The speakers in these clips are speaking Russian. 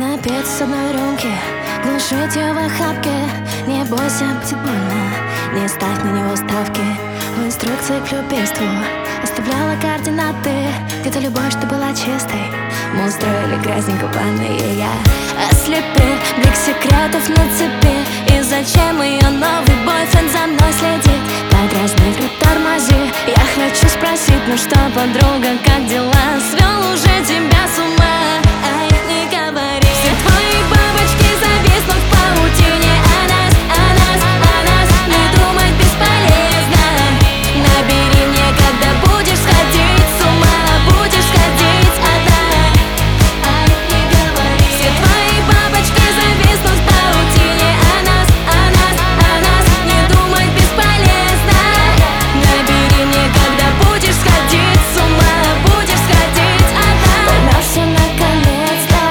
Напиться с одной рюмки, глушить ее в охапке. Не бойся, будет больно, не ставь на него ставки. В инструкции к любительству оставляла координаты. Где-то любовь, что была чистой, мы устроили грязненько в ванной. И я ослепил, блик секретов на цепи. И зачем ее новый бойфренд за мной следит? Подразнит, тормози. Я хочу спросить, ну что, подруга, как дела? Свел уже тебя с ума. Ай, не говори. Все твои бабочки зависнут в паутине. О нас, о нас, о нас не думать бесполезно. Набери мне, когда будешь сходить с ума. Будешь сходить одна. Ай, не говори. Все твои бабочки зависнут в паутине. О нас, о нас, о нас не думать бесполезно. Набери мне, когда будешь сходить с ума. Будешь сходить одна. Поймешься наконец-то.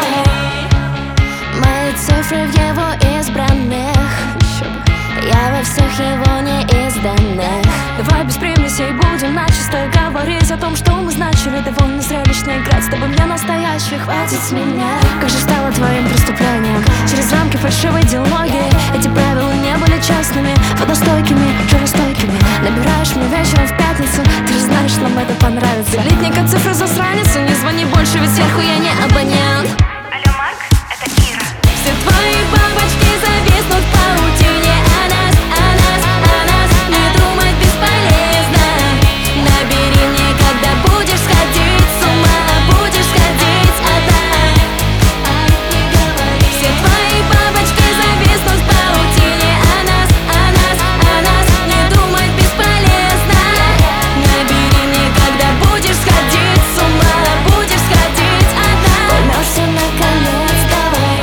Мои цифры в его избранных. Я во всех его неизданных. Давай без примесей будем начисто говорить о том, что мы значили. Довольно зрелищно играть с тобой, мне настоящий. Хватит с меня. Как же стало твоим преступлением через рамки фальшивой идеологии. Эти правила не были честными, водостойкими, жаростойкими. Набираешь мне вечером в пятницу. Ты же знаешь, нам это понравится. Литника цифры засранец. Не звони больше, ведь сверху я не абонент. Алло, Марк, это Кира. Все твои бабочки зависнут в паутине. О нас, о нас, о нас не думать бесполезно. Набери мне, когда будешь сходить с ума. Будешь сходить одна. Ай, не говори. Все твои бабочки зависнут в паутине. О нас, о нас, о нас не думать бесполезно. Набери мне, когда будешь сходить с ума. Будешь сходить одна. Поймешься наконец-то.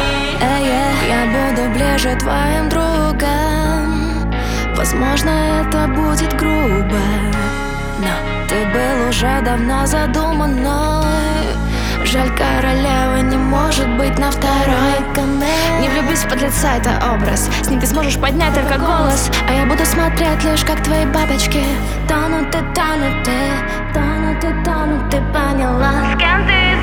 Я буду ближе твоим другом. Возможно, это будет грубо, но ты был уже давно задуман мной. Жаль, королева не может быть на второй канал. Не влюбись в подлеца, это образ. С ним ты сможешь поднять только голос. А я буду смотреть лишь, как твои бабочки тонут и тонут, и тонут и тонут, ты поняла? С кем ты